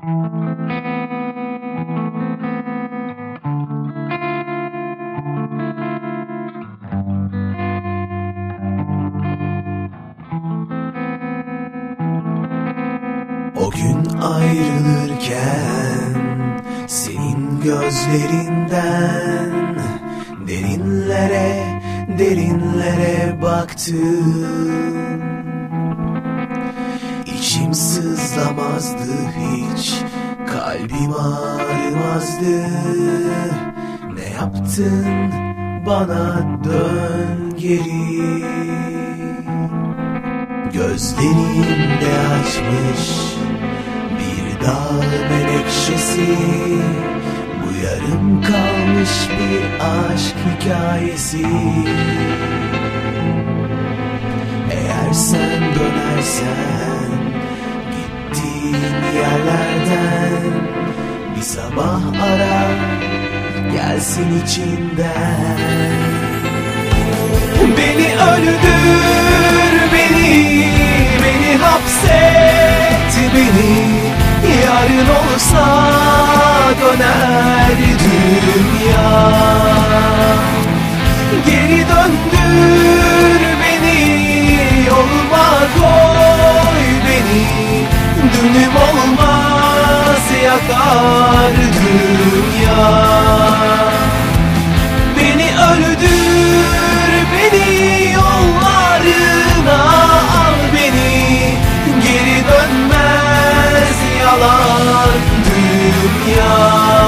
O gün ayrılırken senin gözlerinden derinlere derinlere baktım. İçim sızlamazdı hiç, kalbim ağrımazdı. Ne yaptın bana, dön geri. Gözlerimde açmış bir dağ menekşesi, bu yarım kalmış bir aşk hikayesi. Eğer sen dönersen gittiğin yerlerden, bir sabah ara gelsin içinden. Beni öldür, beni hapset, beni yarın olsa döner dünya. Geri döndür beni, yoluma koy beni, dünüm olmaz yakar dünya. Beni öldür, beni yollarına al beni, geri dönmez yalan dünya.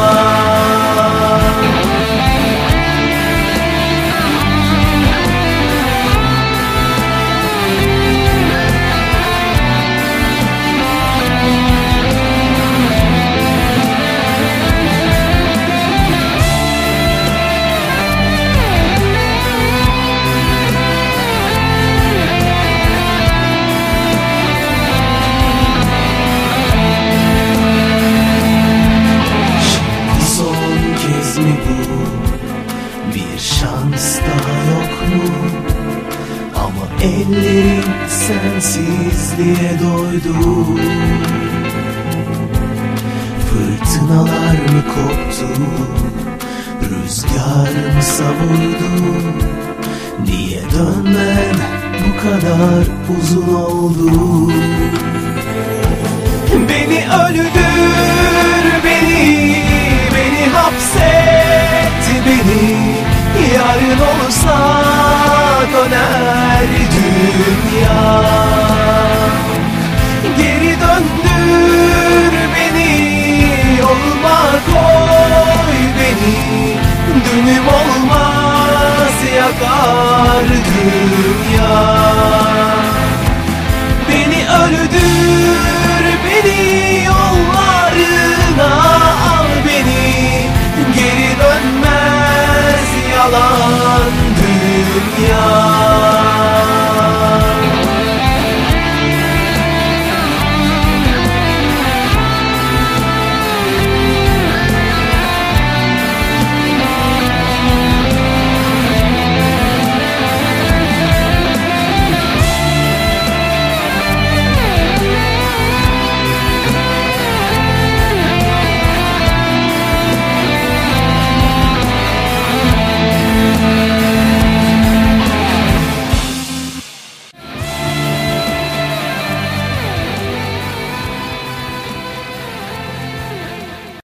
Bir şans daha yok mu? Ama ellerim sensizliğe doydu. Fırtınalar mı koptu, rüzgar mı savurdu? Niye dönmen bu kadar uzun oldu? Beni öldür, beni hapset, beni yarın olsa döner dünya. Geri döndür beni, yoluma koy beni, dünüm olmaz yakar dünya. Beni öldür, beni yollarına al beni, geri dönmez yalan dünya.